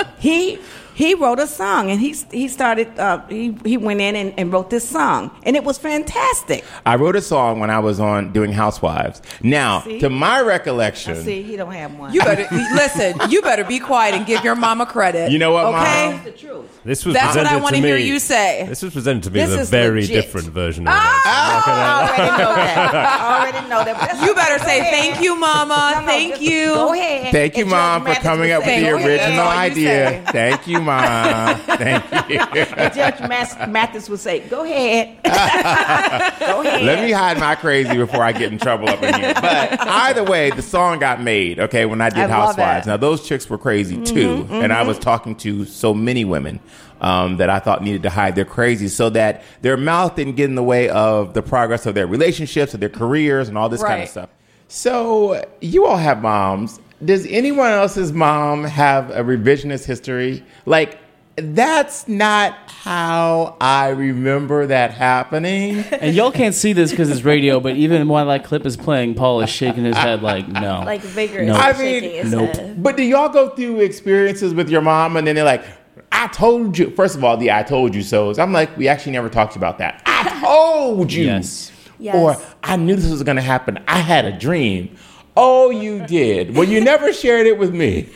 he wrote a song, and he started, he went in and wrote this song. And it was fantastic. I wrote a song when I was on doing Housewives. Now, See? to my recollection, See, he don't have one. You better listen. You better be quiet and give your mama credit. You know what, okay? Mom? That's the truth. This was That's what presented I want to to hear me- you say. This was presented to me This as a is very legit. different version of it. I already know that. I already know that. But that's You okay. better Go say ahead. thank you, mama. No, Thank just you. Go ahead. Thank you, And Mom, Judge for Mathis coming would up with say, the go ahead. original That's all you idea. say. Thank you, Mom. Thank you. And Judge Mathis would say, go ahead. Go ahead. Let me hide my crazy before I get in trouble up in here. But either way, the song got made, okay, when I did I love Housewives. it. Now, those chicks were crazy, too. And I was talking to so many women that I thought needed to hide their crazy so that their mouth didn't get in the way of the progress of their relationships, of their careers, and all this kind of Right. stuff. So, you all have moms. Does anyone else's mom have a revisionist history? Like, that's not how I remember that happening. And y'all can't see this because it's radio, but even while that clip is playing, Paul is shaking his head like, no. Like vigorously Nope. I mean, shaking his nope. head. But do y'all go through experiences with your mom and then they're like, I told you. First of all, the I told you so's. I'm like, we actually never talked about that. I told you. Yes. Yes. Or I knew this was going to happen. I had a dream. Oh, you did. Well, you never shared it with me.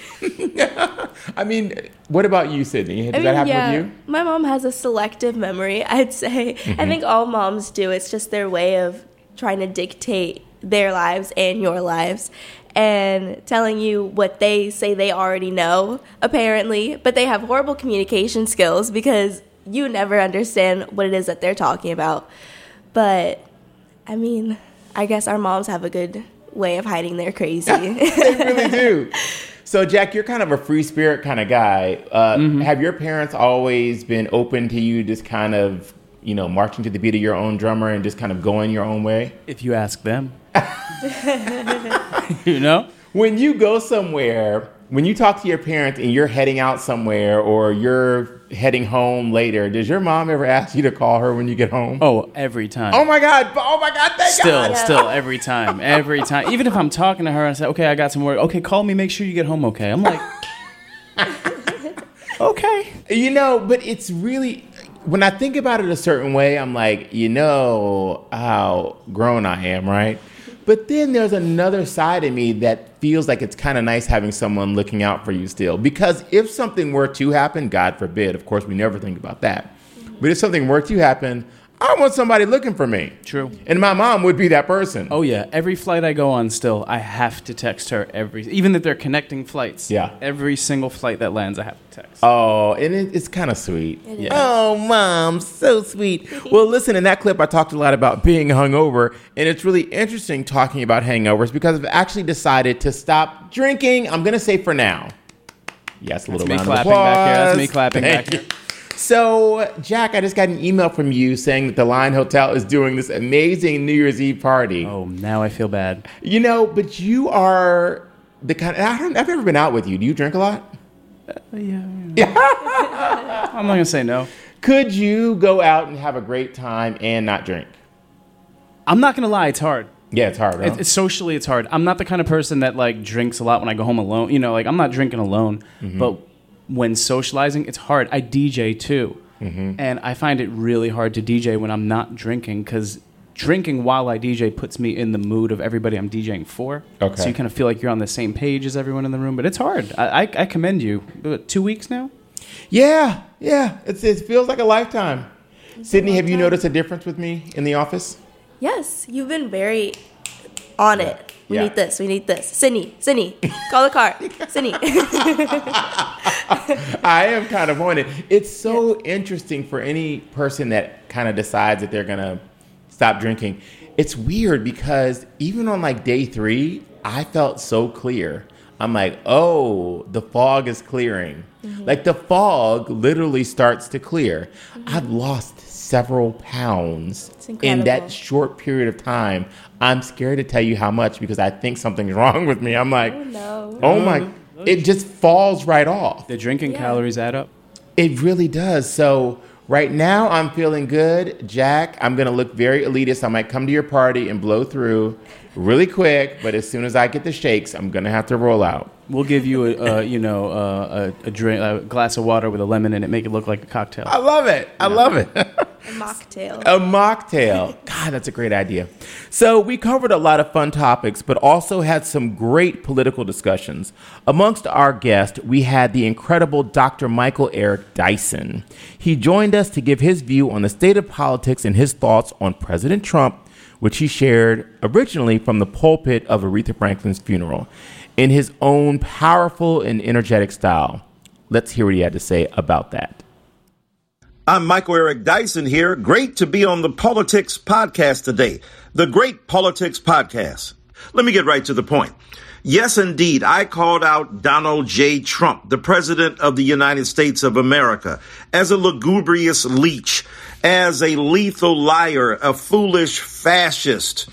I mean, what about you, Sydney? Did that happen with you? My mom has a selective memory, I'd say. I think all moms do. It's just their way of trying to dictate their lives and your lives and telling you what they say they already know, apparently. But they have horrible communication skills because you never understand what it is that they're talking about. But, I mean, I guess our moms have a good way of hiding their crazy. They really do. So, Jack, you're kind of a free spirit kind of guy. Have your parents always been open to you just kind of, you know, marching to the beat of your own drummer and just kind of going your own way? If you ask them. You know? When you go somewhere, when you talk to your parents and you're heading out somewhere or you're heading home later, does your mom ever ask you to call her when you get home? Oh, every time. Oh my God, thank God. Still, every time. Even if I'm talking to her and I say, okay, I got some work. Okay, call me, make sure you get home okay. I'm like, okay. You know, but it's really, when I think about it a certain way, I'm like, you know how grown I am, right? But then there's another side of me that feels like it's kind of nice having someone looking out for you still. Because if something were to happen, God forbid, of course, we never think about that. But if something were to happen, I want somebody looking for me. True. And my mom would be that person. Oh, yeah. Every flight I go on still, I have to text her even if they're connecting flights. Yeah. Every single flight that lands, I have to text. Oh, and it's kind of sweet. Yeah. Oh, Mom, so sweet. Well, listen, in that clip, I talked a lot about being hungover, and it's really interesting talking about hangovers because I've actually decided to stop drinking. I'm going to say for now. Yes, a little round of applause. That's me clapping back here. So, Jack, I just got an email from you saying that the Line Hotel is doing this amazing New Year's Eve party. Oh, now I feel bad. You know, but you are the kind of, I've never been out with you. Do you drink a lot? Yeah. I'm not going to say no. Could you go out and have a great time and not drink? I'm not going to lie. It's hard. Yeah, it's hard, right? Socially, it's hard. I'm not the kind of person that, like, drinks a lot when I go home alone. You know, like, I'm not drinking alone. Mm-hmm. But when socializing, it's hard. I DJ, too. Mm-hmm. And I find it really hard to DJ when I'm not drinking because drinking while I DJ puts me in the mood of everybody I'm DJing for. Okay. So you kind of feel like you're on the same page as everyone in the room. But it's hard. I commend you. 2 weeks now? Yeah. It feels like a lifetime. Sydney, have you noticed a difference with me in the office? Yes, you've been very on it. We need this. Sydney, call the car. Sydney. I am kind of on it. It's so interesting for any person that kind of decides that they're going to stop drinking. It's weird because even on like day 3, I felt so clear. I'm like, oh, the fog is clearing. Mm-hmm. Like the fog literally starts to clear. Mm-hmm. I've lost several pounds in that short period of time. I'm scared to tell you how much because I think something's wrong with me. I'm like, oh my, it just falls right off. The drinking calories add up. It really does. So right now I'm feeling good. Jack, I'm going to look very elitist. I might come to your party and blow through really quick, but as soon as I get the shakes, I'm going to have to roll out. We'll give you a drink, a glass of water with a lemon in it, make it look like a cocktail. I love it. I love it. A mocktail. A mocktail. God, that's a great idea. So we covered a lot of fun topics, but also had some great political discussions. Amongst our guests, we had the incredible Dr. Michael Eric Dyson. He joined us to give his view on the state of politics and his thoughts on President Trump, which he shared originally from the pulpit of Aretha Franklin's funeral in his own powerful and energetic style. Let's hear what he had to say about that. I'm Michael Eric Dyson here. Great to be on the Politics Podcast today, the Great Politics Podcast. Let me get right to the point. Yes, indeed, I called out Donald J. Trump, the President of the United States of America, as a lugubrious leech, as a lethal liar, a foolish fascist,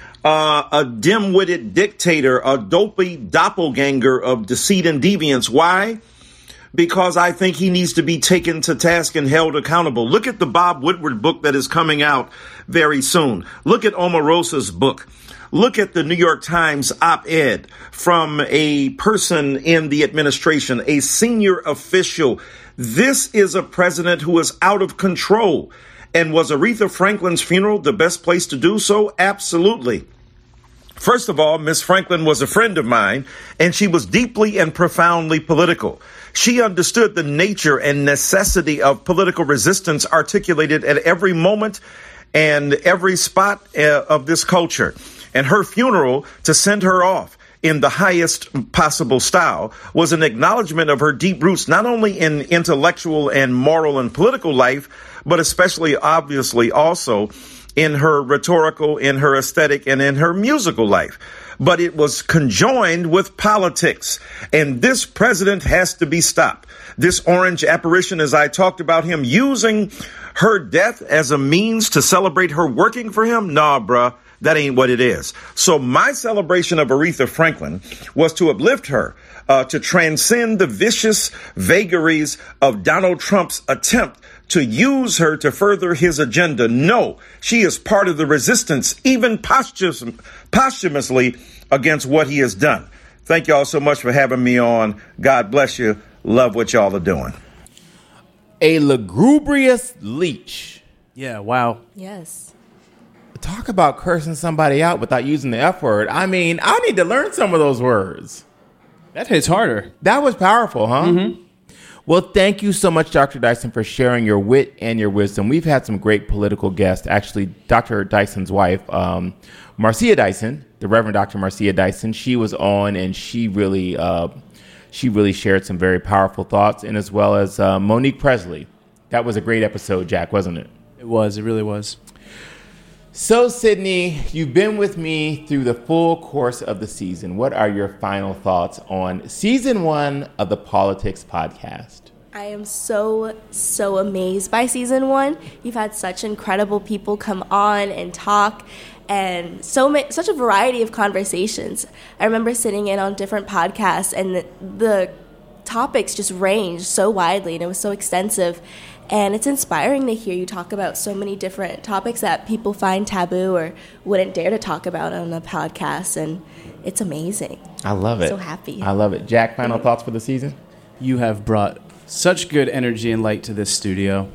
a dim-witted dictator, a dopey doppelganger of deceit and deviance. Why? Because I think he needs to be taken to task and held accountable. Look at the Bob Woodward book that is coming out very soon. Look at Omarosa's book. Look at the New York Times op-ed from a person in the administration, a senior official. This is a president who is out of control. And was Aretha Franklin's funeral the best place to do so? Absolutely. First of all, Miss Franklin was a friend of mine, and she was deeply and profoundly political. She understood the nature and necessity of political resistance articulated at every moment and every spot of this culture. And her funeral, to send her off in the highest possible style, was an acknowledgement of her deep roots, not only in intellectual and moral and political life, but especially obviously also in her rhetorical, in her aesthetic, and in her musical life. But it was conjoined with politics. And this president has to be stopped. This orange apparition, as I talked about him using her death as a means to celebrate her working for him. Nah, bruh, that ain't what it is. So my celebration of Aretha Franklin was to uplift her, to transcend the vicious vagaries of Donald Trump's attempt to use her to further his agenda. No, she is part of the resistance, even posthumously, against what he has done. Thank y'all so much for having me on. God bless you. Love what y'all are doing. A lugubrious leech. Yeah, wow. Yes. Talk about cursing somebody out without using the F word. I mean, I need to learn some of those words. That hits harder. That was powerful, huh? Mm-hmm. Well, thank you so much, Dr. Dyson, for sharing your wit and your wisdom. We've had some great political guests. Actually, Dr. Dyson's wife, Marcia Dyson, the Reverend Dr. Marcia Dyson, she was on, and she really shared some very powerful thoughts, and as well as Monique Presley. That was a great episode, Jack, wasn't it? It was. It really was. So, Sydney, you've been with me through the full course of the season. What are your final thoughts on season 1 of the Politics Podcast? I am so amazed by season 1. You've had such incredible people come on and talk, and such a variety of conversations. I remember sitting in on different podcasts, and the topics just ranged so widely, and it was so extensive. And it's inspiring to hear you talk about so many different topics that people find taboo or wouldn't dare to talk about on a podcast. And it's amazing. I love it. So happy. I love it. Jack, final thoughts for the season? You have brought such good energy and light to this studio.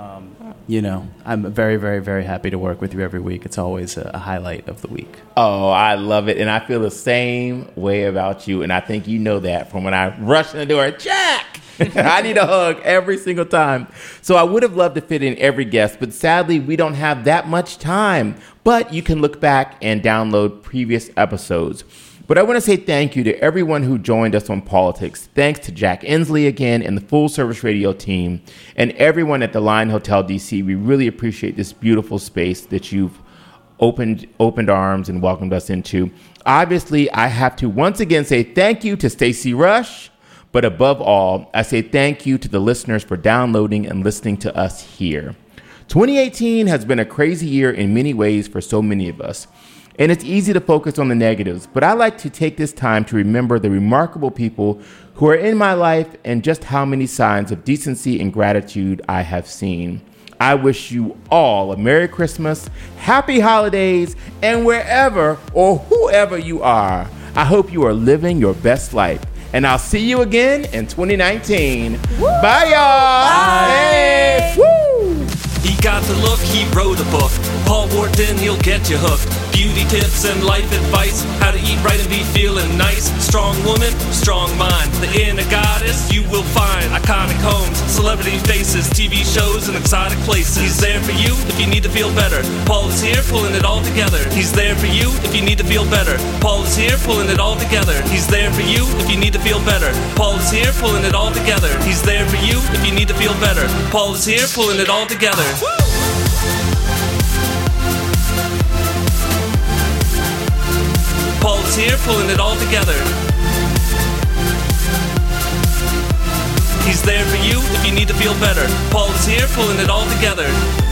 I'm very, very, very happy to work with you every week. It's always a highlight of the week. Oh, I love it. And I feel the same way about you. And I think you know that from when I rush in the door. Jack! I need a hug every single time. So I would have loved to fit in every guest, but sadly, we don't have that much time. But you can look back and download previous episodes. But I want to say thank you to everyone who joined us on Politics. Thanks to Jack Inslee again and the Full Service Radio team and everyone at the Line Hotel DC. We really appreciate this beautiful space that you've opened arms and welcomed us into. Obviously, I have to once again say thank you to Stacey Rush. But above all, I say thank you to the listeners for downloading and listening to us here. 2018 has been a crazy year in many ways for so many of us. And it's easy to focus on the negatives, but I like to take this time to remember the remarkable people who are in my life and just how many signs of decency and gratitude I have seen. I wish you all a Merry Christmas, Happy Holidays, and wherever or whoever you are, I hope you are living your best life. And I'll see you again in 2019. Woo! Bye, y'all. Bye. Hey. Woo! He got the look, he wrote a book. Paul Wharton, he'll get you hooked. Beauty tips and life advice. How to eat right and be feeling nice. Strong woman, strong mind. The inner goddess you will find. Iconic homes, celebrity faces, TV shows and exotic places. He's there for you if you need to feel better. Paul is here pulling it all together. He's there for you if you need to feel better. Paul is here pulling it all together. He's there for you if you need to feel better. Paul is here pulling it all together. He's there for you if you need to feel better. Paul is here pulling it all together. Paul is here pulling it all together. He's there for you if you need to feel better. Paul is here pulling it all together.